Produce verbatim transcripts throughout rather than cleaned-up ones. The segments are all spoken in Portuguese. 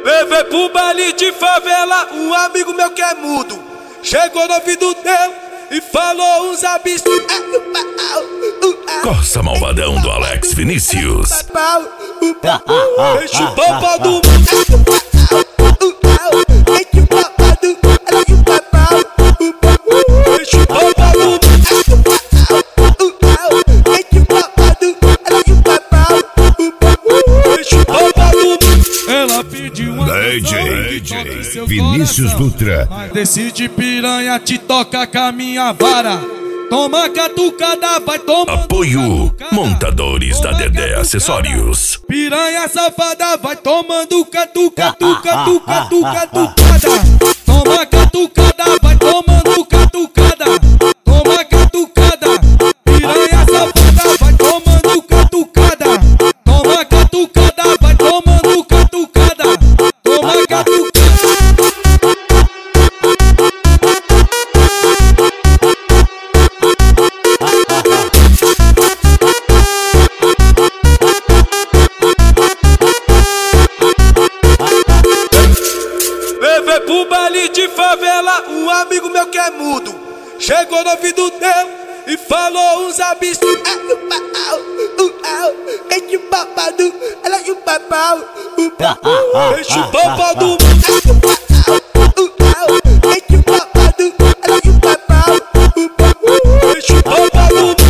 Levei pro baile de favela um amigo meu que é mudo. Chegou no ouvido dele e falou uns absurdos. Corsa Malvadão do Alex Vinícius. Enche o pau do mundo. Enche o pau do Enche o pau do mundo. Enche o pau do mundo. Ela pediu uma D J, D J Vinícius Dutra. Mas decide piranha, te toca com a minha vara. Toma catucada, vai tomar. Apoio Montadores da Dedé Acessórios. Piranha safada, vai tomando catuca, catuca, catuca, catucada. Toma catucada, vai tomando catucada. Toma catucada. Piranha safada, vai tomando catucada. Toma catucada, vai tomando catucada. Toma catucada. Levei pro baile de favela um amigo meu que é mudo. Chegou no ouvido dele e falou uns absurdos. Enche o papado, ela e o papau. Enche o papau do mundo. Enche o papado, ela e o papau. Enche o papau do mundo.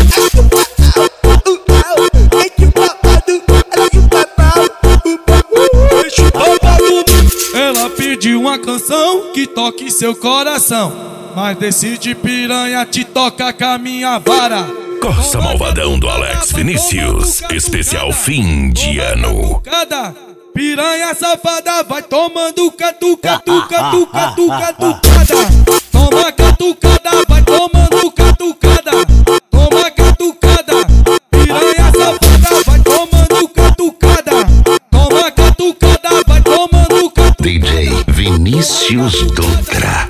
Enche o papado, ela e o papau. Enche o papau do mundo. Ela pediu uma canção que toque seu coração. Mas decide piranha, te toca com a minha vara. Corsa Malvadão do Alex Vinícius. Especial fim de ano. Cada piranha safada vai tomando catuca, catuca, catuca, catucada. Toma catucada, vai tomando catucada. Toma catucada. Piranha safada vai tomando catucada. Toma catucada, vai tomando catucada. D J Vinícius Dutra.